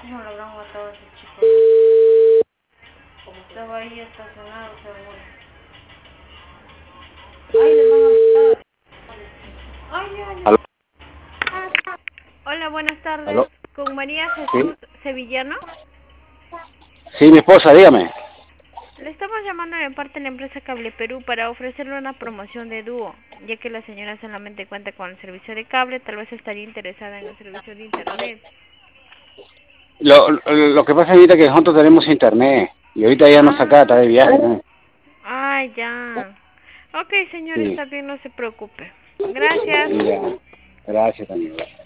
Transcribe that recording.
No lo habrán matado a ese chico. Como estaba ahí estacionado, seguro. Ay, le van a matar. Ay, ay, ¿Aló? ay. Hola, buenas tardes. ¿Aló? Con María Sí, Jesús Sevillano. sí, mi esposa, dígame. Le estamos llamando de parte de la empresa Cable Perú para ofrecerle una promoción de dúo, ya que la señora solamente cuenta con el servicio de cable, tal vez estaría interesada en el servicio de internet. Lo que pasa es ahorita que nosotros tenemos internet y ahorita ya no saca, está Ah, de viaje, ¿no? ya. Ok, señor, Sí, está bien, no se preocupe. Gracias. ya. Gracias también.